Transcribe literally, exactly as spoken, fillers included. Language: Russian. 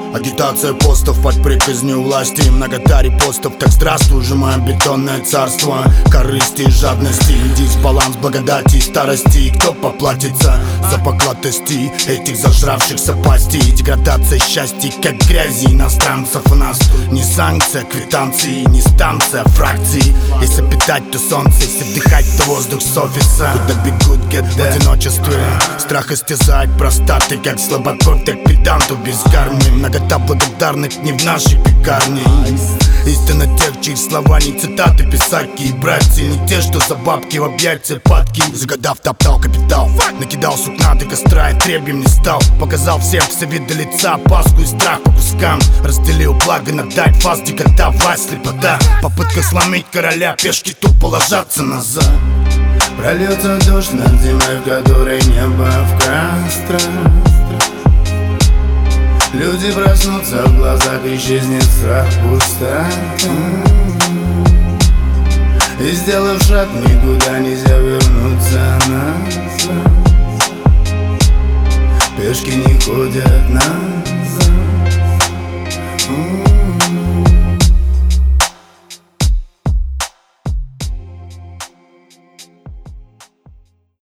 Агитация постов под приказнью власти, многота репостов. Так здравствуй же, мое бетонное царство корысти и жадности. Дисбаланс благодати и старости. Кто поплатится за поклатости этих зажравшихся пастей? Деградация счастья, как грязи иностранцев у нас. Не санкция, квитанции, не станция, фракции. Если питать, то солнце, если вдыхать, то воздух с офиса. Куда бегут ГД в одиночестве, страх истязает простаты, как слабаков, так педанту без кармы. Многота благодарных не в нашей пекарне. Истина тех, чьи слова не цитаты, писаки и братья. Не те, что за бабки в объятия падки. Загадав топтал капитал, накидал сукна до костра и требием не стал. Показал всем все виды лица, опаску и страх по кускам. Разделил благо на дать фаз, дикота, власть, слепота. Попытка сломить короля, пешки тупо ложатся назад. Прольется дождь над землей, в которой небо в красном. Люди проснутся, в глазах исчезнет страх, пустота. И сделав шаг, никуда нельзя вернуться.